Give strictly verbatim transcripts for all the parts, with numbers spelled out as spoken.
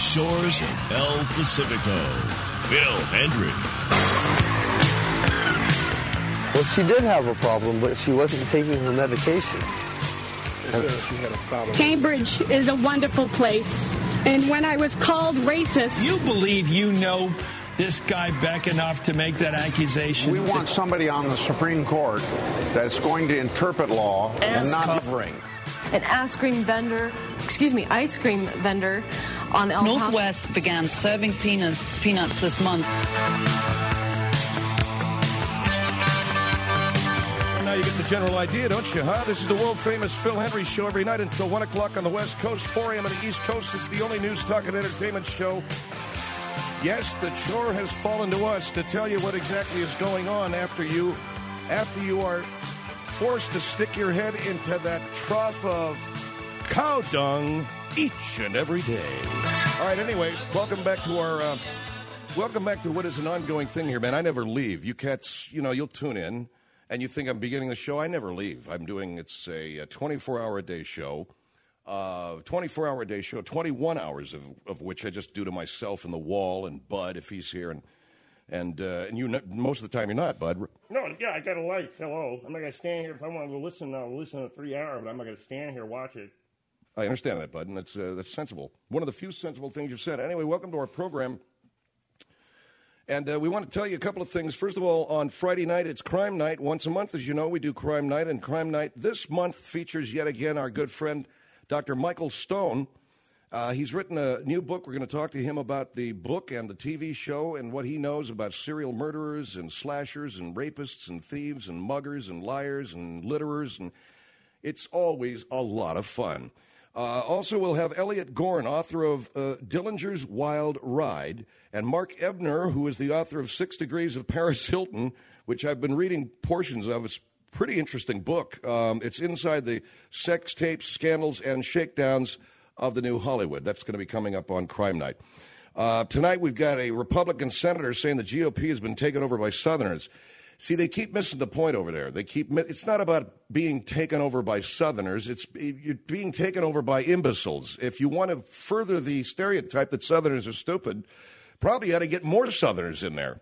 shores of El Pacifico. Phil Hendrie. Well, she did have a problem, but she wasn't taking her medication. She had a problem. Cambridge is a wonderful place. And when I was called racist... You believe you know this guy Beck enough to make that accusation? We want somebody on the Supreme Court that's going to interpret law and not covering. An ice cream vendor, excuse me, ice cream vendor on El Paso. Northwest began serving peanuts, peanuts this month. Now you get the general idea, don't you, huh? This is the world-famous Phil Hendrie Show every night until one o'clock on the West Coast, four a.m. on the East Coast. It's the only news, talk, and entertainment show. Yes, the chore has fallen to us to tell you what exactly is going on after you, after you are forced to stick your head into that trough of cow dung each and every day. All right, anyway, welcome back to our, uh, welcome back to what is an ongoing thing here, man. I never leave. You cats, you know, you'll tune in. And you think I'm beginning the show? I never leave. I'm doing, it's a twenty-four hour a day show, uh, twenty-four hour a day show, twenty-one hours of, of which I just do to myself and the wall and Bud if he's here. And and uh, and you most of the time you're not, Bud. No, yeah, I got a life. Hello. I'm not going to stand here. If I want to listen, I'll listen to three hour, but I'm not going to stand here and watch it. I understand that, Bud, and that's, uh, that's sensible. One of the few sensible things you've said. Anyway, welcome to our program. And uh, we want to tell you a couple of things. First of all, on Friday night, it's Crime Night. Once a month, as you know, we do Crime Night. And Crime Night this month features yet again our good friend, Doctor Michael Stone. Uh, he's written a new book. We're going to talk to him about the book and the T V show and what he knows about serial murderers and slashers and rapists and thieves and muggers and liars and litterers. And it's always a lot of fun. Uh, also, we'll have Elliot Gorn, author of uh, Dillinger's Wild Ride, and Mark Ebner, who is the author of Six Degrees of Paris Hilton, which I've been reading portions of. It's a pretty interesting book. Um, it's inside the sex tapes, scandals, and shakedowns of the new Hollywood. That's going to be coming up on Crime Night. Uh, tonight, we've got a Republican senator saying the G O P has been taken over by Southerners. See, they keep missing the point over there. They keep. It's not about being taken over by Southerners. It's you're being taken over by imbeciles. If you want to further the stereotype that Southerners are stupid, probably ought to get more Southerners in there.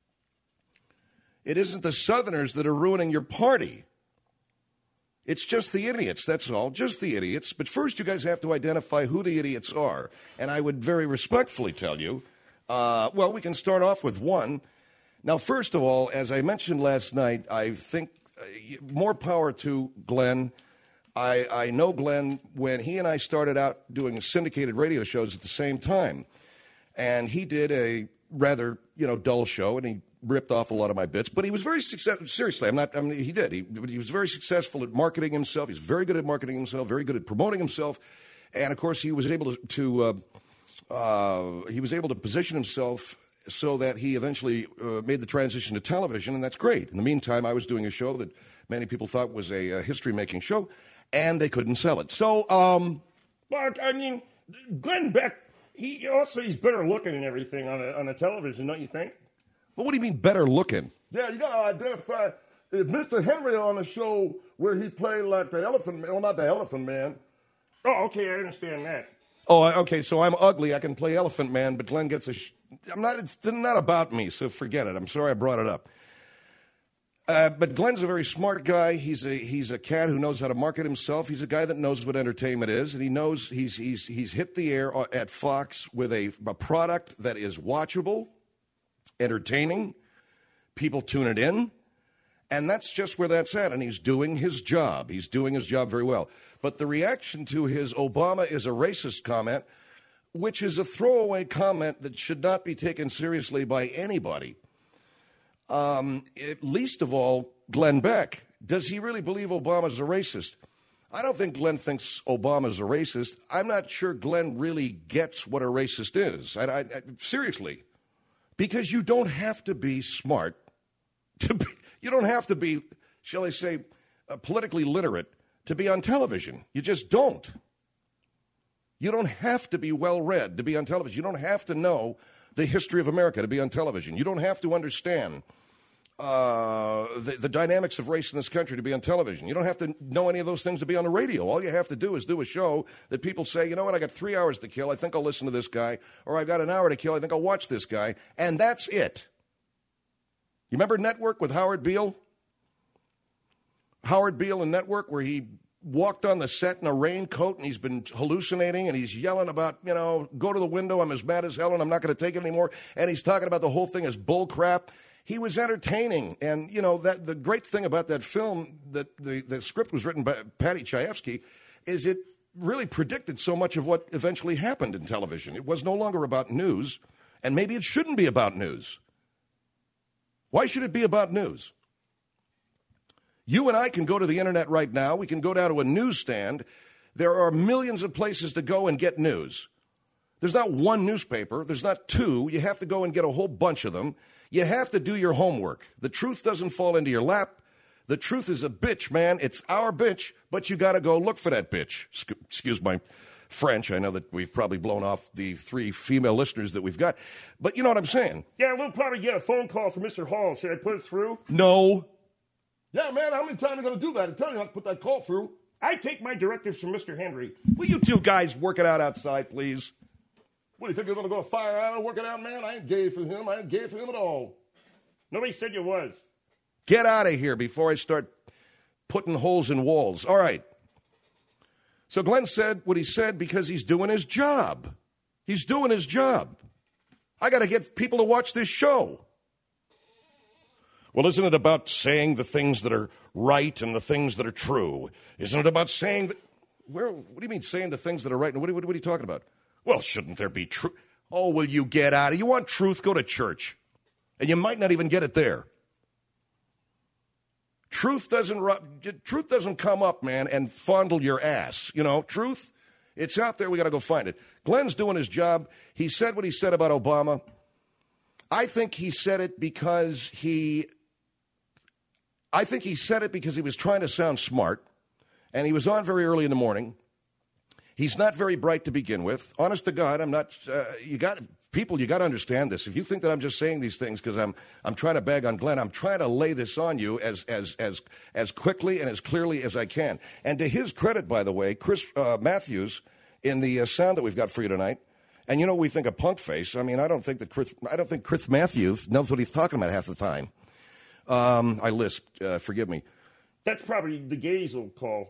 It isn't the Southerners that are ruining your party. It's just the idiots, that's all, just the idiots. But first, you guys have to identify who the idiots are. And I would very respectfully tell you, uh, well, we can start off with one. Now, first of all, as I mentioned last night, I think uh, more power to Glenn. I, I know Glenn when he and I started out doing syndicated radio shows at the same time. And he did a rather, you know, dull show, and he ripped off a lot of my bits. But he was very successful. Seriously, I'm not, I mean, he did. He, he was very successful at marketing himself. He's very good at marketing himself, very good at promoting himself. And, of course, he was able to, to uh, uh, he was able to position himself so that he eventually uh, made the transition to television, and that's great. In the meantime, I was doing a show that many people thought was a, a history-making show, and they couldn't sell it. So, um... But, I mean, Glenn Beck, he also, he's better looking and everything on a, on a television, don't you think? Well, what do you mean better looking? Yeah, you got to identify. Is Mister Henry on the show where he played like the Elephant Man? Well, not the Elephant Man. Oh, okay, I understand that. Oh, okay, so I'm ugly. I can play Elephant Man, but Glenn gets a... Sh- I'm not. It's not about me, so forget it. I'm sorry I brought it up. Uh, but Glenn's a very smart guy. He's a he's a cat who knows how to market himself. He's a guy that knows what entertainment is, and he knows he's he's he's hit the air at Fox with a, a product that is watchable, entertaining. People tune it in, and that's just where that's at. And he's doing his job. He's doing his job very well. But the reaction to his Obama is a racist comment, which is a throwaway comment that should not be taken seriously by anybody. Um, it, least of all, Glenn Beck. Does he really believe Obama's a racist? I don't think Glenn thinks Obama's a racist. I'm not sure Glenn really gets what a racist is. I, I, I, seriously. Because you don't have to be smart. To be, you don't have to be, shall I say, uh, politically literate to be on television. You just don't. You don't have to be well-read to be on television. You don't have to know the history of America to be on television. You don't have to understand uh, the, the dynamics of race in this country to be on television. You don't have to know any of those things to be on the radio. All you have to do is do a show that people say, you know what, I got three hours to kill. I think I'll listen to this guy. Or I've got an hour to kill. I think I'll watch this guy. And that's it. You remember Network with Howard Beale? Howard Beale and Network, where he walked on the set in a raincoat and he's been hallucinating and he's yelling about, you know, go to the window, I'm as mad as hell and I'm not going to take it anymore. And he's talking about the whole thing as bull crap. He was entertaining. And, you know, that the great thing about that film, that the, the script was written by Patty Chayefsky, is it really predicted so much of what eventually happened in television. It was no longer about news, and maybe it shouldn't be about news. Why should it be about news? You and I can go to the internet right now. We can go down to a newsstand. There are millions of places to go and get news. There's not one newspaper. There's not two. You have to go and get a whole bunch of them. You have to do your homework. The truth doesn't fall into your lap. The truth is a bitch, man. It's our bitch, but you got to go look for that bitch. Excuse my French. I know that we've probably blown off the three female listeners that we've got. But you know what I'm saying? Yeah, we'll probably get a phone call from Mister Hall. Should I put it through? No. Yeah, man, how many times are you going to do that? I tell you not to put that call through. I take my directives from Mister Henry. Will you two guys work it out outside, please? What, do you think you're going to go fire out and work it out, man? I ain't gay for him. I ain't gay for him at all. Nobody said you was. Get out of here before I start putting holes in walls. All right. So Glenn said what he said because he's doing his job. He's doing his job. I got to get people to watch this show. Well, isn't it about saying the things that are right and the things that are true? Isn't it about saying that? Where? What do you mean saying the things that are right? And what, what, what are you talking about? Well, shouldn't there be truth? Oh, will you get out of? You want truth? Go to church, and you might not even get it there. Truth doesn't truth doesn't come up, man, and fondle your ass. You know, truth, it's out there. We got to go find it. Glenn's doing his job. He said what he said about Obama. I think he said it because he. I think he said it because he was trying to sound smart, and he was on very early in the morning. He's not very bright to begin with. Honest to God, I'm not. Uh, you got people. You got to understand this. If you think that I'm just saying these things because I'm I'm trying to bag on Glenn, I'm trying to lay this on you as as as as quickly and as clearly as I can. And to his credit, by the way, Chris uh, Matthews in the uh, sound that we've got for you tonight. And you know, we think of punk face. I mean, I don't think that Chris. I don't think Chris Matthews knows what he's talking about half the time. Um, I lisped. Uh, forgive me. That's probably the gays will call.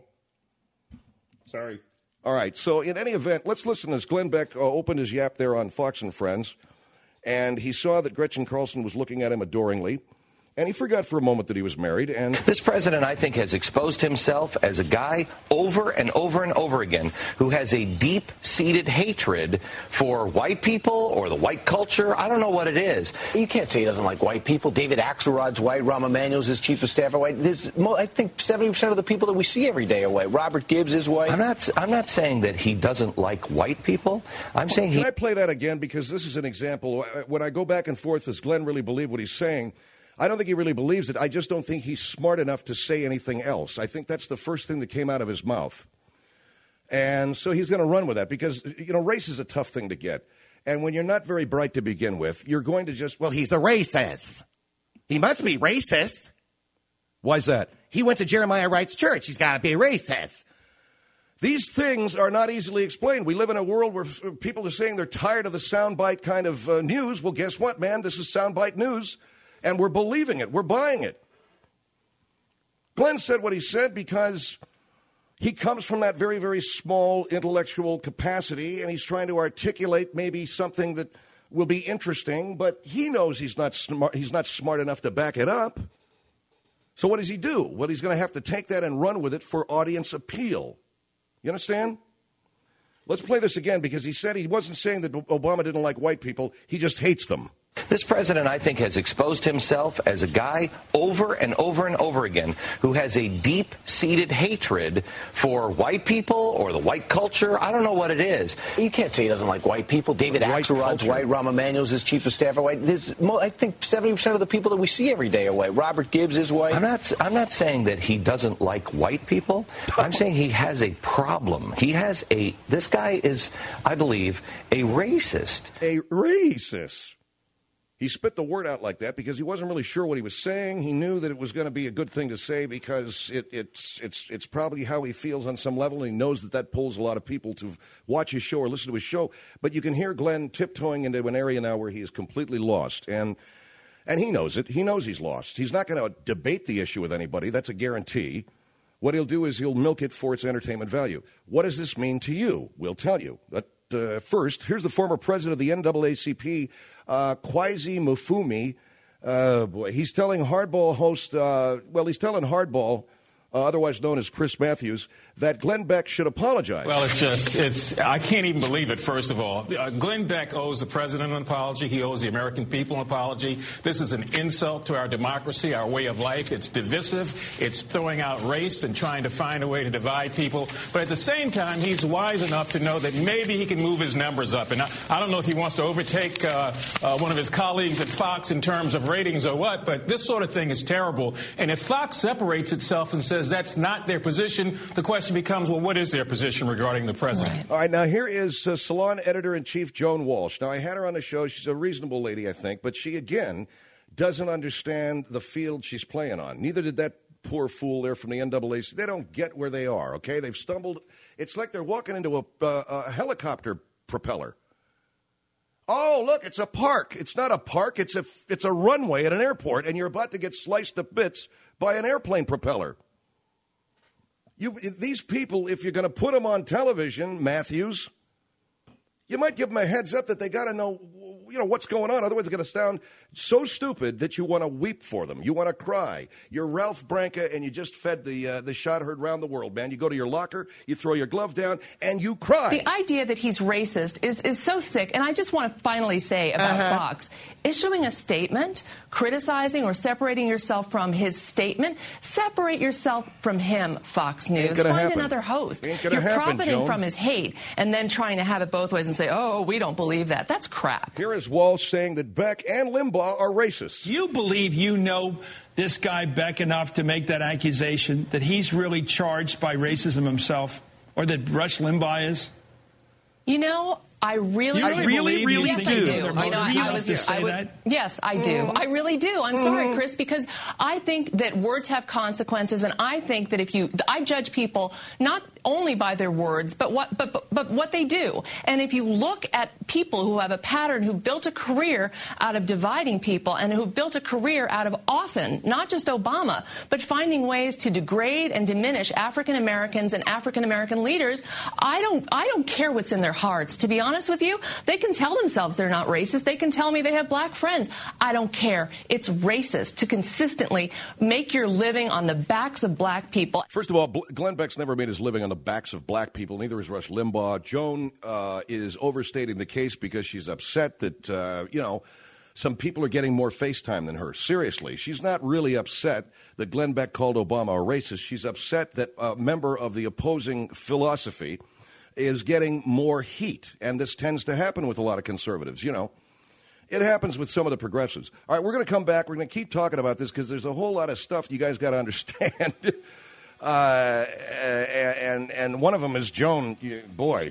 Sorry. All right, so in any event, let's listen as Glenn Beck uh, opened his yap there on Fox and Friends, and he saw that Gretchen Carlson was looking at him adoringly, and he forgot for a moment that he was married. And this president, I think, has exposed himself as a guy over and over and over again who has a deep-seated hatred for white people or the white culture. I don't know what it is. You can't say he doesn't like white people. David Axelrod's white. Rahm Emanuel's his chief of staff are white. There's, I think seventy percent of the people that we see every day are white. Robert Gibbs is white. I'm not, I'm not saying that he doesn't like white people. I'm saying he... Can I play that again? Because this is an example. When I go back and forth, does Glenn really believe what he's saying? I don't think he really believes it. I just don't think he's smart enough to say anything else. I think that's the first thing that came out of his mouth. And so he's going to run with that because, you know, race is a tough thing to get. And when you're not very bright to begin with, you're going to just, well, he's a racist. He must be racist. Why's that? He went to Jeremiah Wright's church. He's got to be racist. These things are not easily explained. We live in a world where people are saying they're tired of the soundbite kind of uh, news. Well, guess what, man? This is soundbite news. And we're believing it. We're buying it. Glenn said what he said because he comes from that very, very small intellectual capacity, and he's trying to articulate maybe something that will be interesting, but he knows he's not smart, he's not smart enough to back it up. So what does he do? Well, he's going to have to take that and run with it for audience appeal. You understand? Let's play this again because he said he wasn't saying that Obama didn't like white people. He just hates them. This president, I think, has exposed himself as a guy over and over and over again who has a deep-seated hatred for white people or the white culture. I don't know what it is. You can't say he doesn't like white people. David Axelrod's white. Rahm Emanuel's his chief of staff are white. There's, I think seventy percent of the people that we see every day are white. Robert Gibbs is white. I'm not, I'm not saying that he doesn't like white people. I'm saying he has a problem. He has a, this guy is, I believe, a racist. A racist. He spit the word out like that because he wasn't really sure what he was saying. He knew that it was going to be a good thing to say because it, it's it's it's probably how he feels on some level, and he knows that that pulls a lot of people to watch his show or listen to his show. But you can hear Glenn tiptoeing into an area now where he is completely lost, and and he knows it. He knows he's lost. He's not going to debate the issue with anybody. That's a guarantee. What he'll do is he'll milk it for its entertainment value. What does this mean to you? We'll tell you. But uh, first, here's the former president of the N double A C P, Uh, Kwesi Mufumi. Uh, boy, he's telling Hardball host, uh, well, he's telling Hardball, uh, otherwise known as Chris Matthews, that Glenn Beck should apologize. Well, it's just, it's, I can't even believe it, first of all. Uh, Glenn Beck owes the president an apology. He owes the American people an apology. This is an insult to our democracy, our way of life. It's divisive. It's throwing out race and trying to find a way to divide people. But at the same time, he's wise enough to know that maybe he can move his numbers up. And I, I don't know if he wants to overtake uh, uh, one of his colleagues at Fox in terms of ratings or what, but this sort of thing is terrible. And if Fox separates itself and says that's not their position, the question becomes, well, what is their position regarding the president? Right. All right, now here is uh, Salon Editor-in-Chief Joan Walsh. Now, I had her on the show. She's a reasonable lady, I think, but she, again, doesn't understand the field she's playing on. Neither did that poor fool there from the N double A C P. They don't get where they are, okay? They've stumbled. It's like they're walking into a, uh, a helicopter propeller. Oh, look, it's a park. It's not a park. It's a, it's a runway at an airport, and you're about to get sliced to bits by an airplane propeller. You, these people, if you're going to put them on television, Matthews, you might give them a heads up that they got to know, you know, what's going on. Otherwise, they're going to sound so stupid that you want to weep for them. You want to cry. You're Ralph Branca, and you just fed the uh, the shot heard around the world, man. You go to your locker, you throw your glove down, and you cry. The idea that he's racist is, is so sick. And I just want to finally say about uh-huh. Fox, issuing a statement, criticizing or separating yourself from his statement, separate yourself from him, Fox News. Find happen. another host. Ain't You're happen, profiting Joan. from his hate and then trying to have it both ways and say, oh, we don't believe that. That's crap. Here is Walsh saying that Beck and Limbaugh are racist. You believe you know this guy Beck enough to make that accusation, that he's really charged by racism himself, or that Rush Limbaugh is? You know, I really, you really, really, really yes, do. I do. I know, I was, to say I would, that? Yes, I do. Mm. I really do. I'm mm. sorry, Chris, because I think that words have consequences, and I think that if you, I judge people not only by their words, but what, but, but, but what they do. And if you look at people who have a pattern, who built a career out of dividing people, and who built a career out of often, not just Obama, but finding ways to degrade and diminish African Americans and African American leaders, I don't, I don't care what's in their hearts. To be honest with you, they can tell themselves they're not racist. They can tell me they have black friends. I don't care. It's racist to consistently make your living on the backs of black people. First of all, Glenn Beck's never made his living on the backs of black people. Neither is Rush Limbaugh. Joan uh, is overstating the case because she's upset that, uh, you know, some people are getting more FaceTime than her. Seriously, she's not really upset that Glenn Beck called Obama a racist. She's upset that a member of the opposing philosophy is getting more heat, and this tends to happen with a lot of conservatives, you know. It happens with some of the progressives. All right, we're going to come back. We're going to keep talking about this because there's a whole lot of stuff you guys got to understand. uh, and and one of them is Joan. Boy,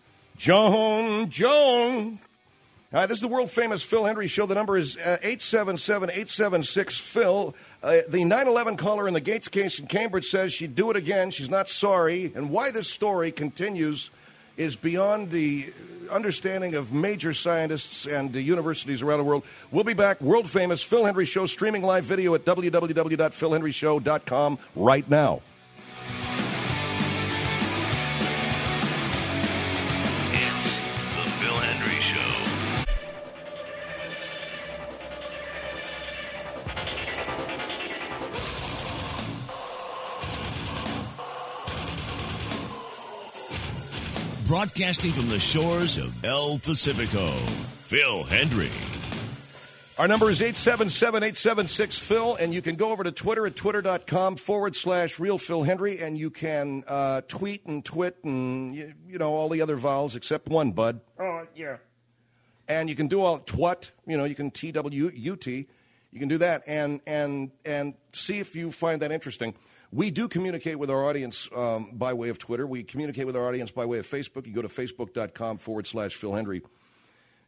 Joan, Joan. All right, this is the world-famous Phil Hendrie Show. The number is uh, eight seven seven, eight seven six, Phil. Uh, the nine eleven caller in the Gates case in Cambridge says she'd do it again. She's not sorry. And why this story continues is beyond the understanding of major scientists and uh, universities around the world. We'll be back. World-famous Phil Hendrie Show, streaming live video at w w w dot phil hendrie show dot com right now. It's the Phil Hendrie Show. Broadcasting from the shores of El Pacifico, Phil Hendrie. Our number is eight seven seven, eight seven six, Phil, and you can go over to Twitter at twitter.com forward slash real Phil Hendrie, and you can uh, tweet and twit and, you, you know, all the other vowels except one, bud. Oh, yeah. And you can do all twat, you know, you can T W U T. You can do that and and and see if you find that interesting. We do communicate with our audience um, by way of Twitter. We communicate with our audience by way of Facebook. You go to facebook.com forward slash Phil Hendrie.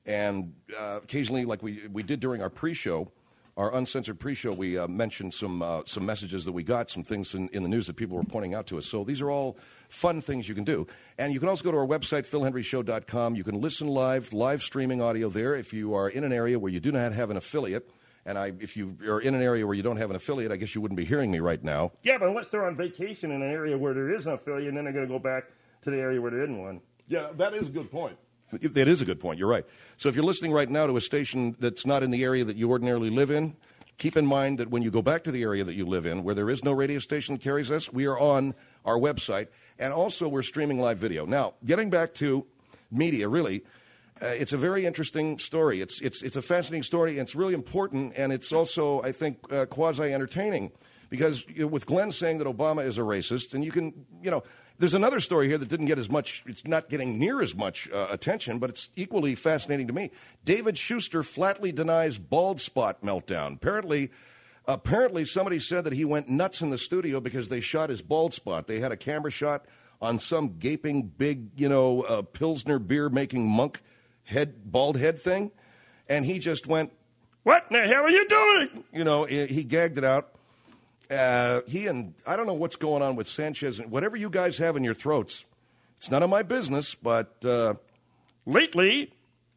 And uh, occasionally, like we, we did during our pre-show, our uncensored pre-show, we uh, mentioned some uh, some messages that we got, some things in, in the news that people were pointing out to us. So these are all fun things you can do. And you can also go to our website, phil henry show dot com. You can listen live, live streaming audio there if you are in an area where you do not have an affiliate. And I, if you are in an area where you don't have an affiliate, I guess you wouldn't be hearing me right now. Yeah, but unless they're on vacation in an area where there is an affiliate, and then they're going to go back to the area where there isn't one. Yeah, that is a good point. That is a good point. You're right. So if you're listening right now to a station that's not in the area that you ordinarily live in, keep in mind that when you go back to the area that you live in, where there is no radio station that carries us, we are on our website, and also we're streaming live video. Now, getting back to media, really, uh, it's a very interesting story. It's it's it's a fascinating story, and it's really important, and it's also, I think, uh, quasi-entertaining, because you know, with Glenn saying that Obama is a racist, and you can, you know, there's another story here that didn't get as much, it's not getting near as much uh, attention, but it's equally fascinating to me. David Schuster flatly denies bald spot meltdown. Apparently, apparently somebody said that he went nuts in the studio because they shot his bald spot. They had a camera shot on some gaping big, you know, uh, Pilsner beer-making monk head, bald head thing, and he just went, "What in the hell are you doing?" You know, he, he gagged it out. Uh, he and I don't know what's going on with Sanchez. Whatever you guys have in your throats, it's none of my business. But uh, lately,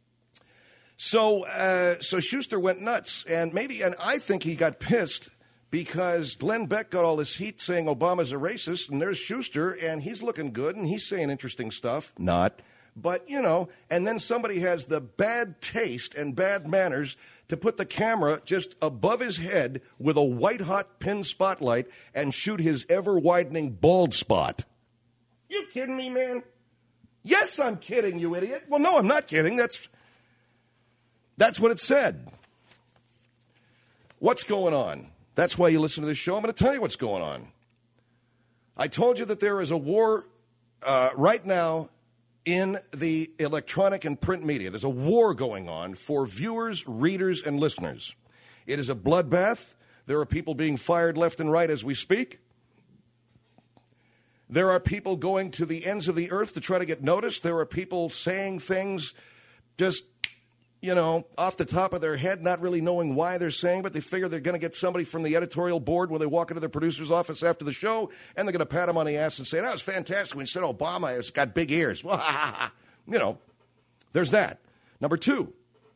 so uh, so Schuster went nuts, and maybe, and I think he got pissed because Glenn Beck got all this heat saying Obama's a racist, and there's Schuster, and he's looking good, and he's saying interesting stuff. Not, but you know, and then somebody has the bad taste and bad manners to put the camera just above his head with a white-hot pin spotlight and shoot his ever-widening bald spot. You kidding me, man? Yes, I'm kidding, you idiot. Well, no, I'm not kidding. That's, that's what it said. What's going on? That's why you listen to this show. I'm going to tell you what's going on. I told you that there is a war uh, right now in the electronic and print media. There's a war going on for viewers, readers, and listeners. It is a bloodbath. There are people being fired left and right as we speak. There are people going to the ends of the earth to try to get noticed. There are people saying things just, you know, off the top of their head, not really knowing why they're saying, but they figure they're going to get somebody from the editorial board when they walk into the producer's office after the show, and they're going to pat them on the ass and say, "That was fantastic when you said Obama has got big ears." Well, you know, there's that. Number two,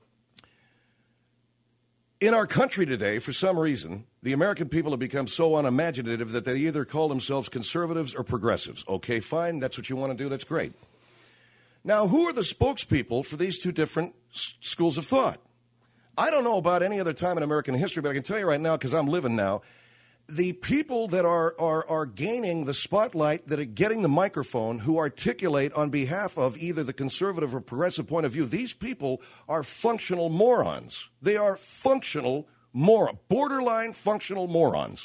in our country today, for some reason, the American people have become so unimaginative that they either call themselves conservatives or progressives. Okay, fine, that's what you want to do, that's great. Now, who are the spokespeople for these two different s- schools of thought? I don't know about any other time in American history, but I can tell you right now, because I'm living now, the people that are, are, are gaining the spotlight, that are getting the microphone, who articulate on behalf of either the conservative or progressive point of view, these people are functional morons. They are functional morons, borderline functional morons.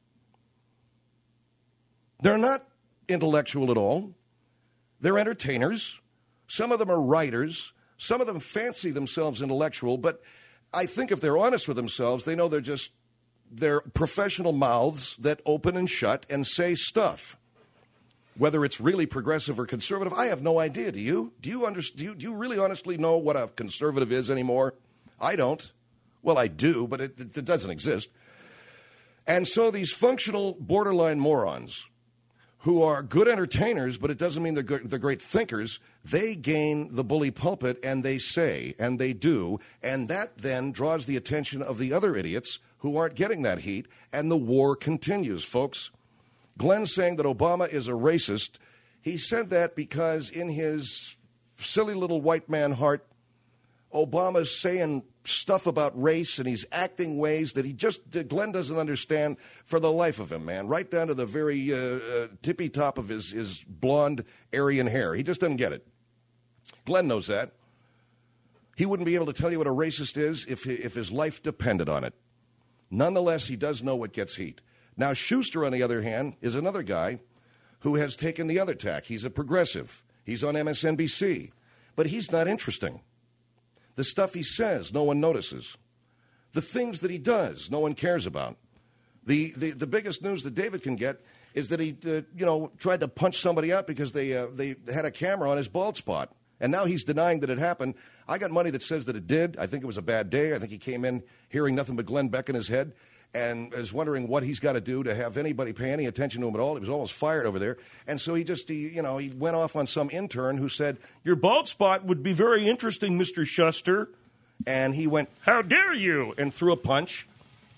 They're not intellectual at all. They're entertainers. Some of them are writers. Some of them fancy themselves intellectual, but I think if they're honest with themselves, they know they're just they're professional mouths that open and shut and say stuff. Whether it's really progressive or conservative, I have no idea. Do you? Do you, under, do you, do you really honestly know what a conservative is anymore? I don't. Well, I do, but it, it doesn't exist. And so these functional borderline morons who are good entertainers, but it doesn't mean they're, good, they're great thinkers, they gain the bully pulpit, and they say, and they do, and that then draws the attention of the other idiots who aren't getting that heat, and the war continues, folks. Glenn saying that Obama is a racist, he said that because in his silly little white man heart, Obama's saying stuff about race, and he's acting ways that he just, Glenn doesn't understand for the life of him, man, right down to the very uh, uh, tippy top of his, his blonde Aryan hair. He just doesn't get it. Glenn knows that. He wouldn't be able to tell you what a racist is if, if his life depended on it. Nonetheless, he does know what gets heat. Now, Schuster, on the other hand, is another guy who has taken the other tack. He's a progressive. He's on M S N B C. But he's not interesting. The stuff he says, no one notices. The things that he does, no one cares about. The the, the biggest news that David can get is that he, uh, you know, tried to punch somebody out because they uh, they had a camera on his bald spot. And now he's denying that it happened. I got money that says that it did. I think it was a bad day. I think he came in hearing nothing but Glenn Beck in his head and is wondering what he's got to do to have anybody pay any attention to him at all. He was almost fired over there. And so he just, he, you know, he went off on some intern who said, your bald spot would be very interesting, Mister Shuster. And he went, how dare you, and threw a punch.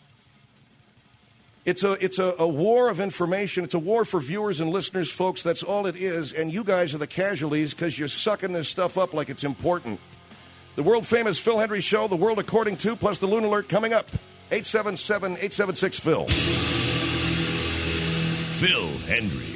It's a it's a, a war of information. It's a war for viewers and listeners, folks. That's all it is. And you guys are the casualties because you're sucking this stuff up like it's important. The world-famous Phil Hendrie Show, The World According To, plus the Loon Alert coming up. eight seven seven, eight seven six, Phil. Phil Hendrie.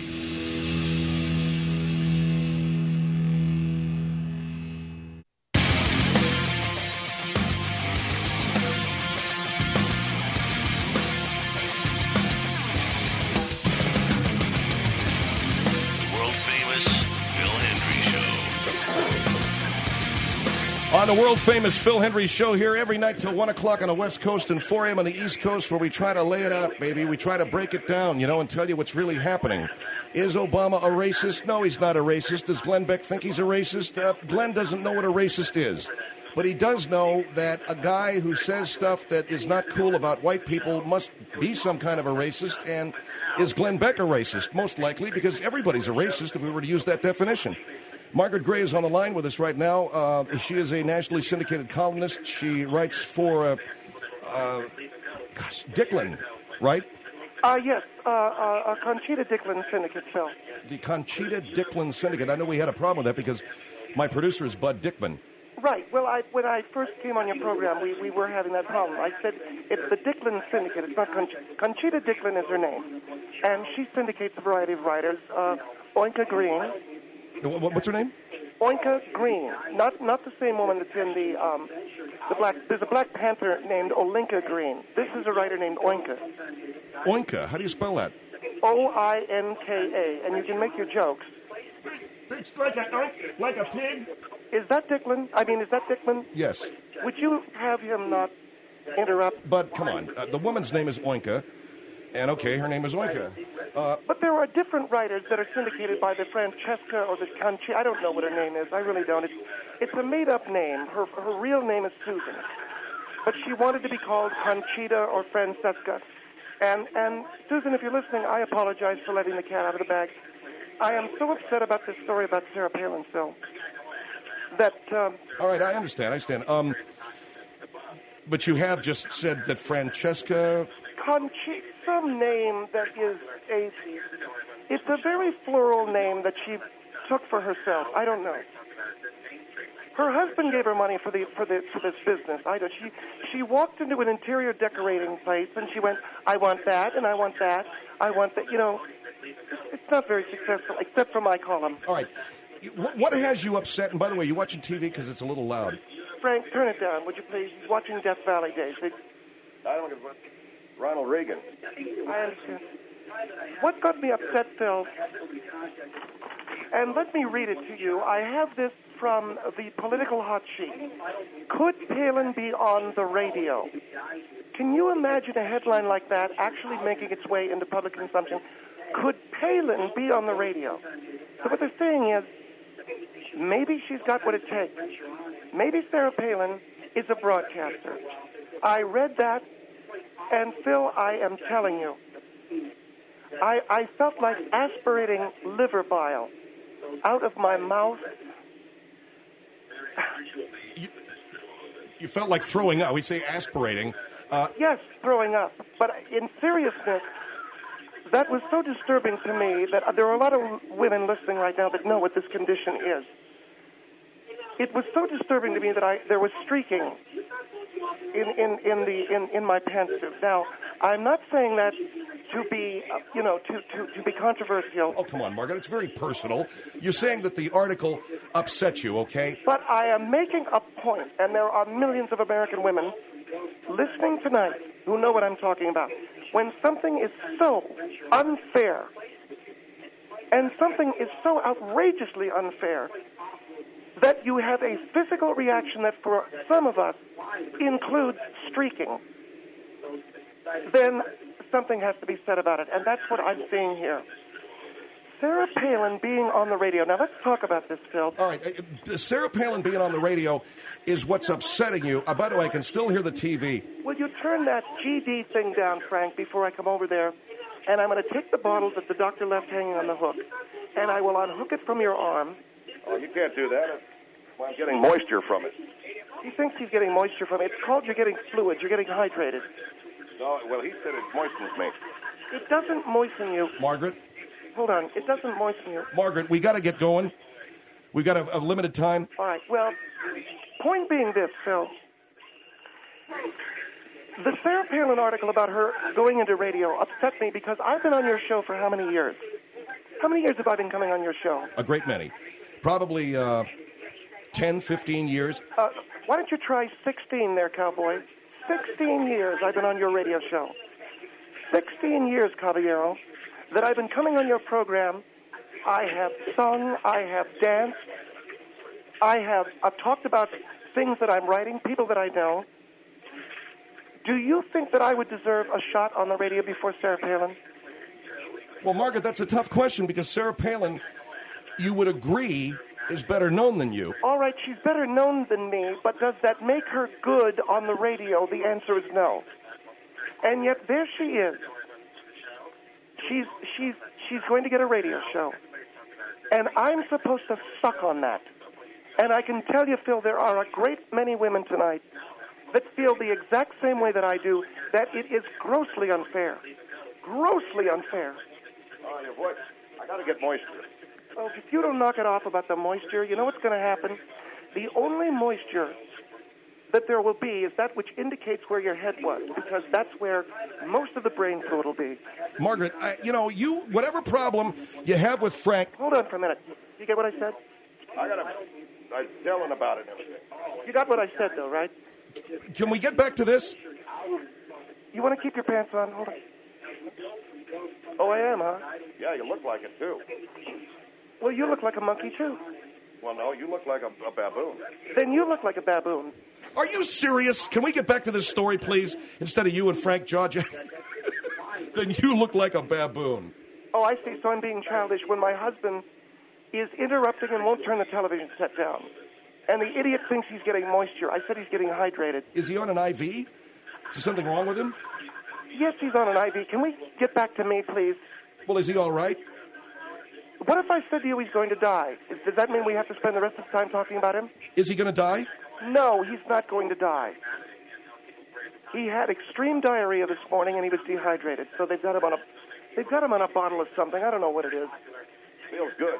On the world-famous Phil Hendrie Show here every night till one o'clock on the West Coast and four a.m. on the East Coast, where we try to lay it out, baby. We try to break it down, you know, and tell you what's really happening. Is Obama a racist? No, he's not a racist. Does Glenn Beck think he's a racist? Uh, Glenn doesn't know what a racist is. But he does know that a guy who says stuff that is not cool about white people must be some kind of a racist. And is Glenn Beck a racist? Most likely, because everybody's a racist if we were to use that definition. Margaret Gray is on the line with us right now. Uh, she is a nationally syndicated columnist. She writes for, uh, uh, gosh, Dicklin, right? Uh, yes, uh, uh, Conchita Dicklin Syndicate, Phil. The Conchita Dicklin Syndicate. I know we had a problem with that because my producer is Bud Dickman. Right. Well, I, when I first came on your program, we, we were having that problem. I said it's the Dicklin Syndicate. It's not Conchita. Conchita Dicklin is her name. And she syndicates a variety of writers. Uh, Oinka Green. What's her name? Oinka Green. Not not the same woman that's in the um, the black. There's a Black Panther named Olinka Green. This is a writer named Oinka. Oinka. How do you spell that? O I N K A. And you can make your jokes. It's like a like a pig. Is that Dicklin? I mean, is that Dickman? Yes. Would you have him not interrupt? But come on, uh, the woman's name is Oinka, and okay, her name is Oinka. Uh, but there are different writers that are syndicated by the Francesca or the Conchi. I don't know what her name is. I really don't. It's, it's a made-up name. Her her real name is Susan, but she wanted to be called Conchita or Francesca. And and Susan, if you're listening, I apologize for letting the cat out of the bag. I am so upset about this story about Sarah Palin, Phil. That. Um, All right, I understand. I understand. Um, but you have just said that Francesca. Conchi, some name that is a. It's a very floral name that she took for herself. I don't know. Her husband gave her money for the for the for this business. I don't. She she walked into an interior decorating place and she went, I want that and I want that. I want that. You know, it's not very successful except for my column. All right. What has you upset? And by the way, you watching T V because it's a little loud. Frank, turn it down, would you please? He's watching Death Valley Days. It, I don't give a Ronald Reagan. I understand. What got me upset, Phil, and let me read it to you. I have this from the political hot sheet. Could Palin be on the radio? Can you imagine a headline like that actually making its way into public consumption? Could Palin be on the radio? So what they're saying is, maybe she's got what it takes. Maybe Sarah Palin is a broadcaster. I read that, and Phil, I am telling you, I, I felt like aspirating liver bile out of my mouth. You, you felt like throwing up. We say aspirating. Uh, yes, throwing up. But in seriousness, that was so disturbing to me that there are a lot of women listening right now that know what this condition is. It was so disturbing to me that I there was streaking in in in the in, in my pantsuit. Now, I'm not saying that to be uh, you know to, to, to be controversial. Oh, come on, Margaret. It's very personal. You're saying that the article upset you, okay? But I am making a point, and there are millions of American women listening tonight who know what I'm talking about. When something is so unfair, and something is so outrageously unfair, that you have a physical reaction that for some of us includes streaking, then something has to be said about it. And that's what I'm seeing here. Sarah Palin being on the radio. Now, let's talk about this, Phil. All right. Uh, Sarah Palin being on the radio is what's upsetting you. Uh, by the way, I can still hear the T V. Will you turn that G D thing down, Frank, before I come over there? And I'm going to take the bottle that the doctor left hanging on the hook, and I will unhook it from your arm. Oh, you can't do that. Well, I'm getting moisture from it. He thinks he's getting moisture from it. It's called you're getting fluids. You're getting hydrated. No, well, he said it moistens me. It doesn't moisten you. Margaret? Hold on. It doesn't moisten you. Margaret, we got to get going. We got a, a limited time. All right. Well, point being this, Phil. The Sarah Palin article about her going into radio upset me because I've been on your show for how many years? How many years have I been coming on your show? A great many. Probably uh, ten, fifteen years. Uh, why don't you try sixteen there, cowboy? sixteen years I've been on your radio show. sixteen years, Caballero, that I've been coming on your program. I have sung, I have danced, I have I've talked about things that I'm writing, people that I know. Do you think that I would deserve a shot on the radio before Sarah Palin? Well, Margaret, that's a tough question because Sarah Palin, you would agree, is better known than you. All right, she's better known than me, but does that make her good on the radio? The answer is no. And yet there she is. She's she's she's going to get a radio show. And I'm supposed to suck on that. And I can tell you, Phil, there are a great many women tonight that feel the exact same way that I do, that it is grossly unfair. Grossly unfair. Oh, your voice. I got to get moisture. Oh, if you don't knock it off about the moisture, you know what's going to happen? The only moisture that there will be is that which indicates where your head was, because that's where most of the brain fluid will be. Margaret, I, you know, you whatever problem you have with Frank... Hold on for a minute. You get what I said? I got to... I'm yelling about it and everything. You got what I said, though, right? Can we get back to this? You want to keep your pants on? Hold on. Oh, I am, huh? Yeah, you look like it, too. Well, you look like a monkey, too. Well, no, you look like a, a baboon. Then you look like a baboon. Are you serious? Can we get back to this story, please? Instead of you and Frank George? Then you look like a baboon. Oh, I see. So I'm being childish when my husband is interrupting and won't turn the television set down. And the idiot thinks he's getting moisture. I said he's getting hydrated. Is he on an I V? Is there something wrong with him? Yes, he's on an I V. Can we get back to me, please? Well, is he all right? What if I said to you he's going to die? Does that mean we have to spend the rest of the time talking about him? Is he going to die? No, he's not going to die. He had extreme diarrhea this morning and he was dehydrated. So they've got him on a they've got him on a bottle of something. I don't know what it is. Feels good.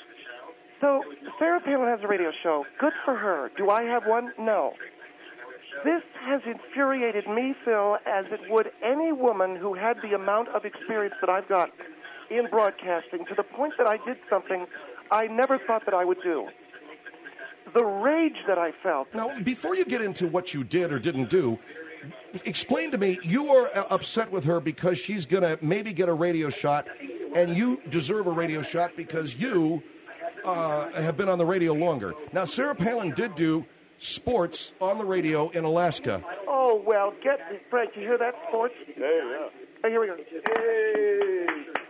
So Sarah Palin has a radio show. Good for her. Do I have one? No. This has infuriated me, Phil, as it would any woman who had the amount of experience that I've got in broadcasting, to the point that I did something I never thought that I would do. The rage that I felt. Now, before you get into what you did or didn't do, explain to me, you are upset with her because she's going to maybe get a radio shot, and you deserve a radio shot because you uh, have been on the radio longer. Now, Sarah Palin did do sports on the radio in Alaska. Oh, well, get... Frank, you hear that, sports? Yeah, yeah. Hey, here we go. Hey.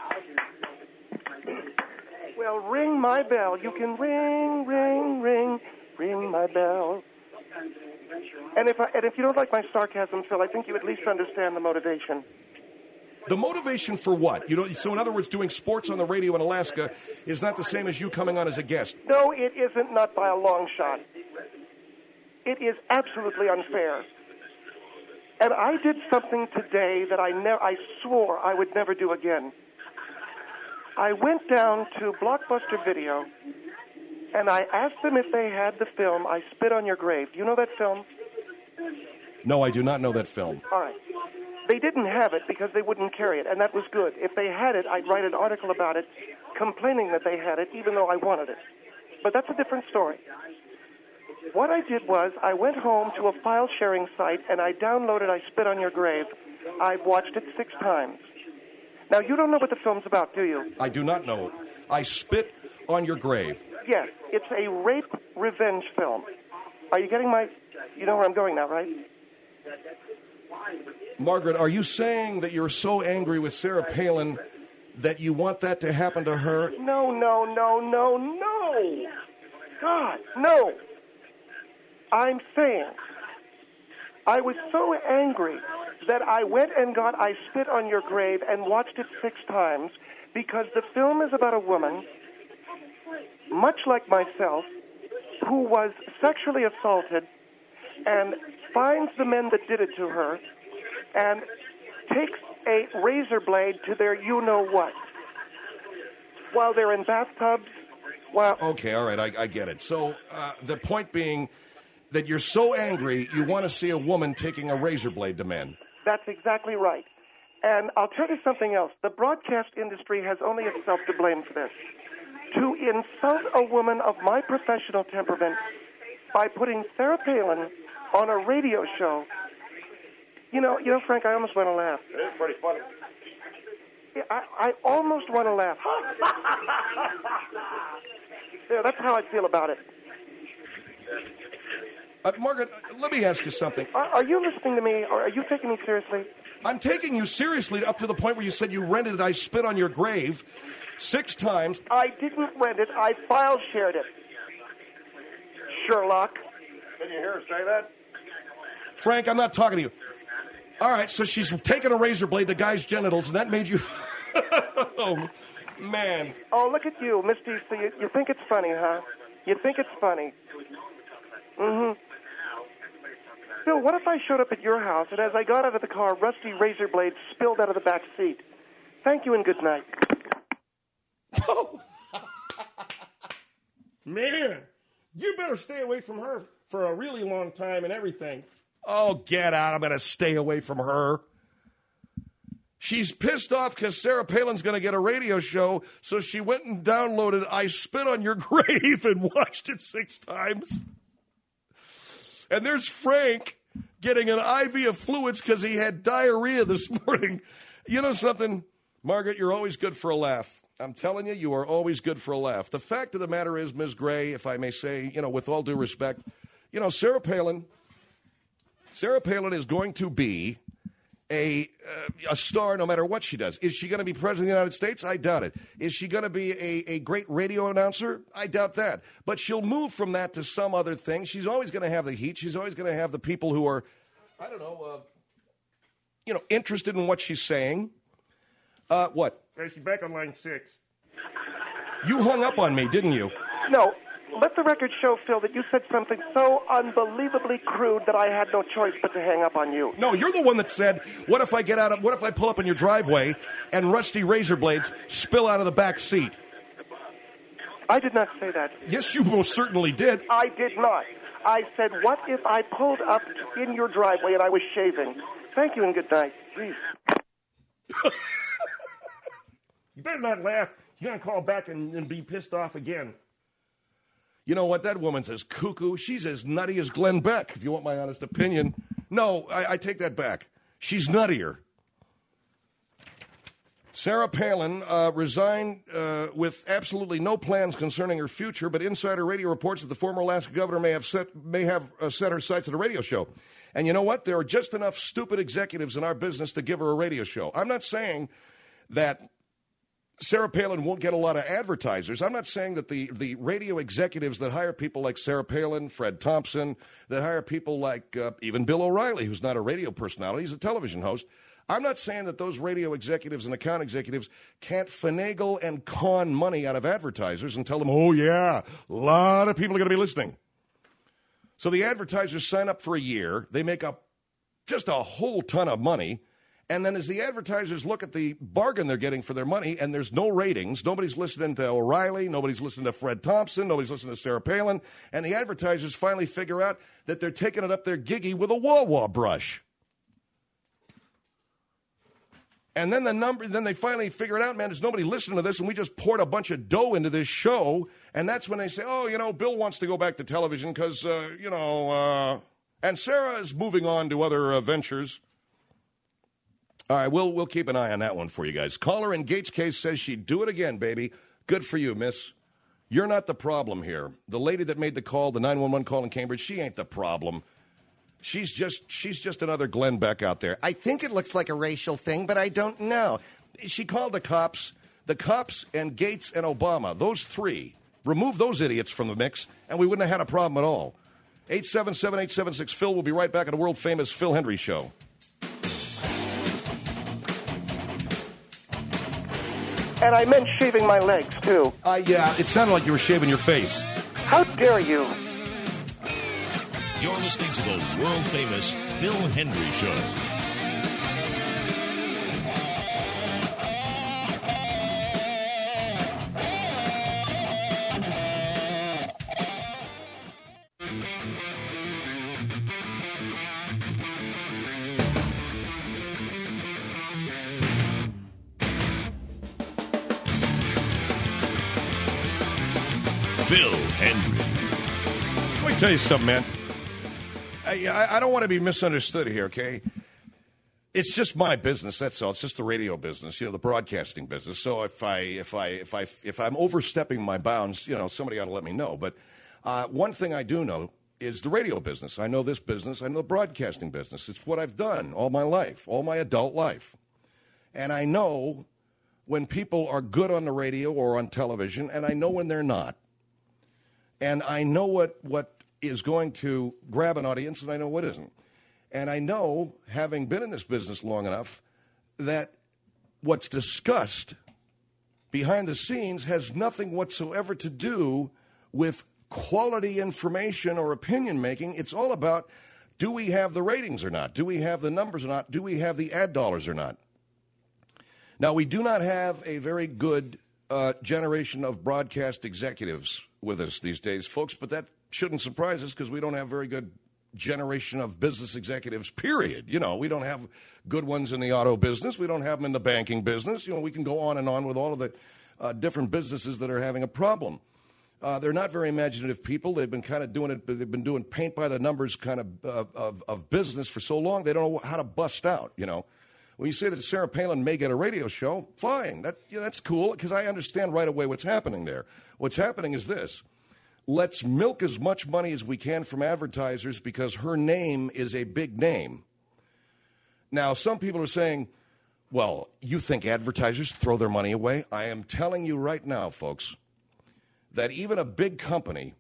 Well, ring my bell. You can ring, ring, ring, ring my bell. And if I, and if you don't like my sarcasm, Phil, I think you at least understand the motivation. The motivation for what? You know, so in other words, doing sports on the radio in Alaska is not the same as you coming on as a guest. No, it isn't, not by a long shot. It is absolutely unfair. And I did something today that I ne- I swore I would never do again. I went down to Blockbuster Video, and I asked them if they had the film, I Spit on Your Grave. Do you know that film? No, I do not know that film. All right. They didn't have it because they wouldn't carry it, and that was good. If they had it, I'd write an article about it complaining that they had it, even though I wanted it. But that's a different story. What I did was I went home to a file-sharing site, and I downloaded I Spit on Your Grave. I've watched it six times. Now, you don't know what the film's about, do you? I do not know. I Spit on Your Grave. Yes, it's a rape revenge film. Are you getting my... You know where I'm going now, right? Margaret, are you saying that you're so angry with Sarah Palin that you want that to happen to her? No, no, no, no, no. God, no. I'm saying I was so angry that I went and got I Spit on Your Grave and watched it six times because the film is about a woman, much like myself, who was sexually assaulted and finds the men that did it to her and takes a razor blade to their you-know-what while they're in bathtubs. While Okay, all right, I, I get it. So uh, the point being that you're so angry you want to see a woman taking a razor blade to men. That's exactly right. And I'll tell you something else. The broadcast industry has only itself to blame for this. To insult a woman of my professional temperament by putting Sarah Palin on a radio show, you know, you know, Frank, I almost want to laugh. It is pretty funny. I, I almost want to laugh. Yeah, that's how I feel about it. Uh, Margaret, let me ask you something. Are, are you listening to me, or are you taking me seriously? I'm taking you seriously up to the point where you said you rented it, I Spit on Your Grave, six times. I didn't rent it. I file shared it. Sherlock. Did you hear her say that? Frank, I'm not talking to you. All right, so she's taken a razor blade to guy's genitals, and that made you... oh, man. Oh, look at you, Misty. So you, you think it's funny, huh? You think it's funny. Mm-hmm. Bill, what if I showed up at your house, and as I got out of the car, rusty razor blades spilled out of the back seat? Thank you and good night. Man, you better stay away from her for a really long time and everything. Oh, get out. I'm going to stay away from her. She's pissed off because Sarah Palin's going to get a radio show, so she went and downloaded I Spit on Your Grave and watched it six times. And there's Frank getting an I V of fluids because he had diarrhea this morning. You know something, Margaret, you're always good for a laugh. I'm telling you, you are always good for a laugh. The fact of the matter is, Miz Gray, if I may say, you know, with all due respect, you know, Sarah Palin, Sarah Palin is going to be a uh, a star no matter what she does. Is she going to be president of the United States? I doubt it. Is she going to be a, a great radio announcer? I doubt that. But she'll move from that to some other thing. She's always going to have the heat. She's always going to have the people who are, I don't know, uh, you know, interested in what she's saying. Uh, what? Hey, she's back on line six. You hung up on me, didn't you? No. Let the record show, Phil, that you said something so unbelievably crude that I had no choice but to hang up on you. No, you're the one that said, what if I get out of, what if I pull up in your driveway and rusty razor blades spill out of the back seat? I did not say that. Yes, you most certainly did. I did not. I said, what if I pulled up in your driveway and I was shaving? Thank you and good night. Jeez. You better not laugh. You're going to call back and, and be pissed off again. You know what? That woman's as cuckoo. She's as nutty as Glenn Beck, if you want my honest opinion. No, I, I take that back. She's nuttier. Sarah Palin uh, resigned uh, with absolutely no plans concerning her future, but insider radio reports that the former Alaska governor may have set may have uh, set her sights at a radio show. And you know what? There are just enough stupid executives in our business to give her a radio show. I'm not saying that Sarah Palin won't get a lot of advertisers. I'm not saying that the, the radio executives that hire people like Sarah Palin, Fred Thompson, that hire people like uh, even Bill O'Reilly, who's not a radio personality, he's a television host. I'm not saying that those radio executives and account executives can't finagle and con money out of advertisers and tell them, oh, yeah, a lot of people are going to be listening. So the advertisers sign up for a year. They make up just a whole ton of money. And then as the advertisers look at the bargain they're getting for their money, and there's no ratings, nobody's listening to O'Reilly, nobody's listening to Fred Thompson, nobody's listening to Sarah Palin, and the advertisers finally figure out that they're taking it up their giggy with a wah-wah brush. And then the number, then they finally figure it out, man, there's nobody listening to this, and we just poured a bunch of dough into this show, and that's when they say, oh, you know, Bill wants to go back to television because, uh, you know, uh, and Sarah is moving on to other uh, ventures. All right, we'll we'll keep an eye on that one for you guys. Caller in Gates' case says she'd do it again, baby. Good for you, miss. You're not the problem here. The lady that made the call, the nine one one call in Cambridge, she ain't the problem. She's just she's just another Glenn Beck out there. I think it looks like a racial thing, but I don't know. She called the cops the cops and Gates and Obama, those three, remove those idiots from the mix, and we wouldn't have had a problem at all. eight seven seven, eight seven six, Phil. We'll be right back at the world-famous Phil Hendry Show. And I meant shaving my legs, too. Uh, yeah, it sounded like you were shaving your face. How dare you? You're listening to the world-famous Phil Hendry Show. Phil Hendry. Let me tell you something, man. I, I, I don't want to be misunderstood here, okay? It's just my business. That's all. It's just the radio business, you know, the broadcasting business. So if I, if I, if I, if I'm overstepping my bounds, you know, somebody ought to let me know. But uh, one thing I do know is the radio business. I know this business. I know the broadcasting business. It's what I've done all my life, all my adult life, and I know when people are good on the radio or on television, and I know when they're not. And I know what, what is going to grab an audience, and I know what isn't. And I know, having been in this business long enough, that what's discussed behind the scenes has nothing whatsoever to do with quality information or opinion making. It's all about, do we have the ratings or not? Do we have the numbers or not? Do we have the ad dollars or not? Now, we do not have a very good uh, generation of broadcast executives with us these days, folks, but that shouldn't surprise us because we don't have very good generation of business executives, period. You know, we don't have good ones in the auto business. We don't have them in the banking business. You know, we can go on and on with all of the uh, different businesses that are having a problem. Uh, they're not very imaginative people. They've been kind of doing it, they've been doing paint by the numbers kind of, uh, of, of business for so long, they don't know how to bust out, you know. When you say that Sarah Palin may get a radio show, fine. That, you know, that's cool because I understand right away what's happening there. What's happening is this. Let's milk as much money as we can from advertisers because her name is a big name. Now, some people are saying, well, you think advertisers throw their money away? I am telling you right now, folks, that even a big company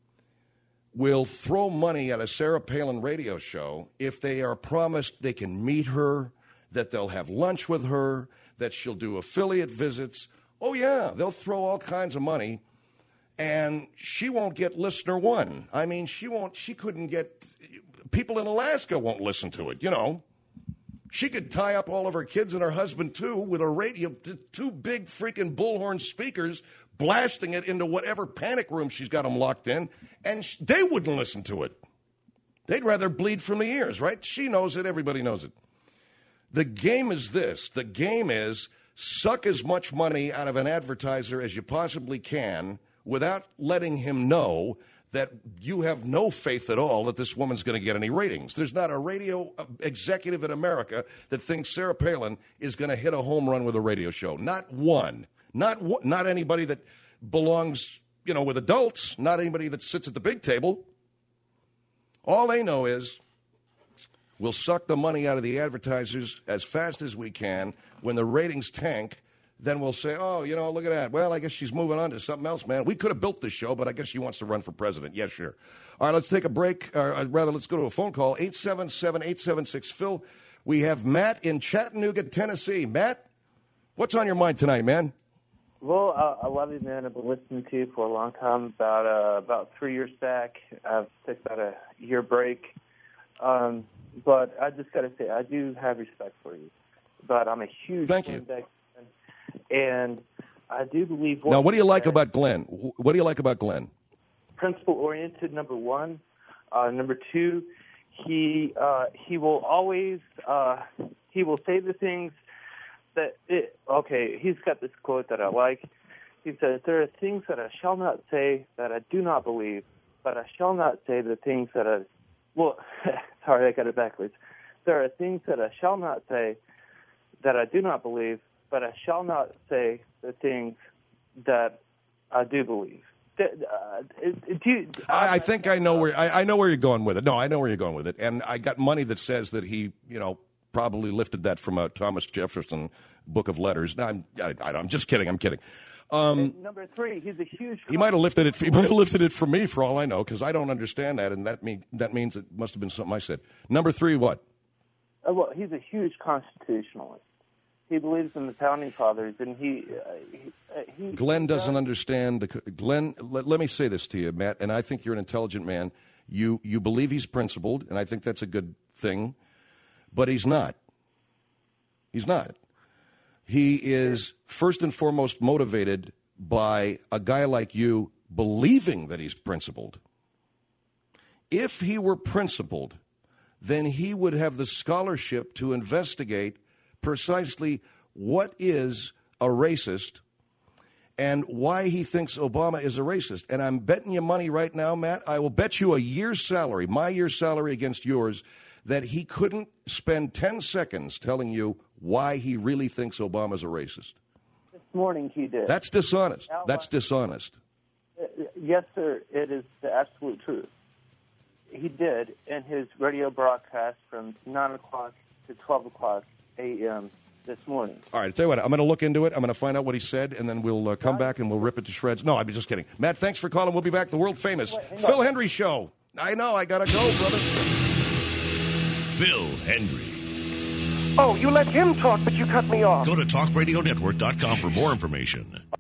will throw money at a Sarah Palin radio show if they are promised they can meet her, that they'll have lunch with her, that she'll do affiliate visits. Oh, yeah, they'll throw all kinds of money, and she won't get listener one. I mean, she won't, she couldn't get, people in Alaska won't listen to it, you know. She could tie up all of her kids and her husband, too, with a radio, two big freaking bullhorn speakers, blasting it into whatever panic room she's got them locked in, and sh- they wouldn't listen to it. They'd rather bleed from the ears, right? She knows it. Everybody knows it. The game is this. The game is suck as much money out of an advertiser as you possibly can without letting him know that you have no faith at all that this woman's going to get any ratings. There's not a radio executive in America that thinks Sarah Palin is going to hit a home run with a radio show. Not one. Not one, not anybody that belongs, you know, with adults. Not anybody that sits at the big table. All they know is we'll suck the money out of the advertisers as fast as we can. When the ratings tank, then we'll say, oh, you know, look at that. Well, I guess she's moving on to something else, man. We could have built this show, but I guess she wants to run for president. Yeah, sure. All right, let's take a break. Or rather, let's go to a phone call, eight seven seven, eight seven six, Phil. We have Matt in Chattanooga, Tennessee. Matt, what's on your mind tonight, man? Well, uh, I love you, man. I've been listening to you for a long time, about uh, about three years back. I've took about a year break. Um, but I just got to say, I do have respect for you. But I'm a huge Thank you. fan, and I do believe... Now, what do you like about Glenn? What do you like about Glenn? Principle-oriented, number one. Uh, number two, he uh, he will always, uh, he will say the things that, it, okay, he's got this quote that I like. He says, there are things that I shall not say that I do not believe, but I shall not say the things that I, well, sorry, I got it backwards. There are things that I shall not say that I do not believe, but I shall not say the things that I do believe. Uh, do you, I, I think I know where I, I know where you're going with it. No, I know where you're going with it, and I got money that says that he, you know, probably lifted that from a Thomas Jefferson book of letters. No, I'm, I, I'm just kidding. I'm kidding. Um, number three, he's a huge. He might have lifted it. He might have lifted it for me, for all I know, because I don't understand that, and that mean that means it must have been something I said. Number three, what? Uh, well, he's a huge constitutionalist. He believes in the founding fathers, and he. Uh, he, uh, he Glenn doesn't understand the. Glenn, let, let me say this to you, Matt, and I think you're an intelligent man. You you believe he's principled, and I think that's a good thing, but he's not. He's not. He is first and foremost motivated by a guy like you believing that he's principled. If he were principled, then he would have the scholarship to investigate precisely what is a racist and why he thinks Obama is a racist. And I'm betting you money right now, Matt, I will bet you a year's salary, my year's salary against yours, that he couldn't spend ten seconds telling you why he really thinks Obama's a racist. This morning he did. That's dishonest. That's dishonest. Yes, sir. It is the absolute truth. He did in his radio broadcast from nine o'clock to twelve o'clock a.m. this morning. All right, I'll tell you what, I'm going to look into it. I'm going to find out what he said, and then we'll uh, come back and we'll rip it to shreds. No, I'm just kidding. Matt, thanks for calling. We'll be back. The world-famous Phil Hendry Show. I know. I got to go, brother. Phil Hendry. Oh, you let him talk, but you cut me off. Go to talk radio network dot com for more information.